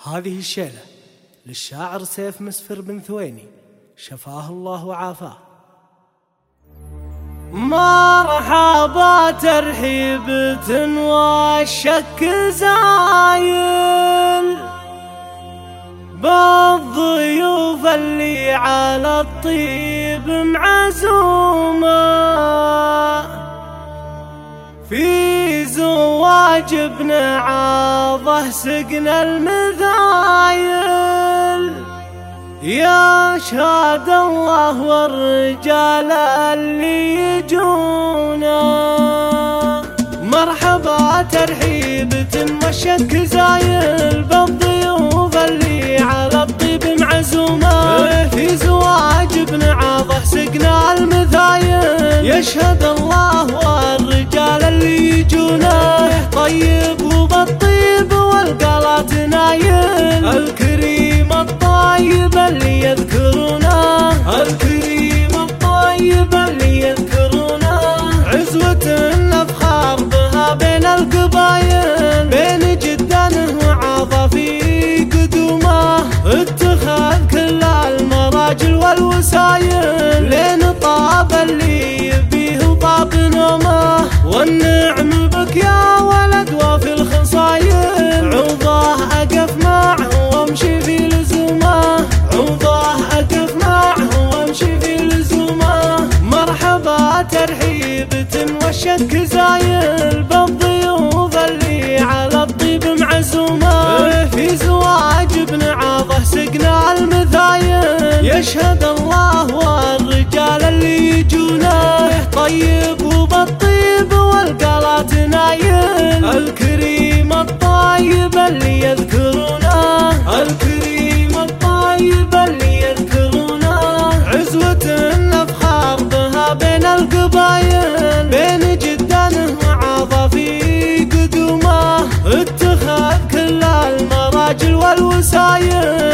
هذه الشيلة للشاعر سيف مسفر بن ثويني شفاه الله وعافاه. مرحبا ترحيبة والشك زايل بالضيوف اللي على الطيب معزومة في زواج ابن عاضه سقنا المذايل. يشهد الله والرجال اللي يجونا مرحبا ترحيبة والشك زايل بالضيوف اللي على الطيب معزومة في زواج ابن عاضه سقنا المذايل. يشهد الله والرجال اللي يجونا طيب وبالطيب والقلات نايل. الكريم الطيب اللي يذكرونه الكريم الطيب اللي يذكرونه عزوة نفخر بها بين القبايل. بين جدانه وعاضه في قدومه اتخذ كل المراجل والوسايل. لين طاب اللي يبيه وطاب نومه والنعم بك يا ولد وفي الخصايل. عوضه أقف معه وامشي في لزومه عوضه أقف معه وامشي في لزومه. مرحبا ترحيبة والشك زايل بالضيوف اللي على الطيب معزومه في زواج ابن عاضه سقنا المذايل. يشهد الله والرجال اللي يجونا طيب وبالطيب والقلات نايل. الكريم الطيب اللي يذكرونه الكريم الطيب اللي يذكرونه عزوة نفخر بها بين القبايل. بين جدانه وعاضه في قدومه اتخذ كل المراجل والوسايل.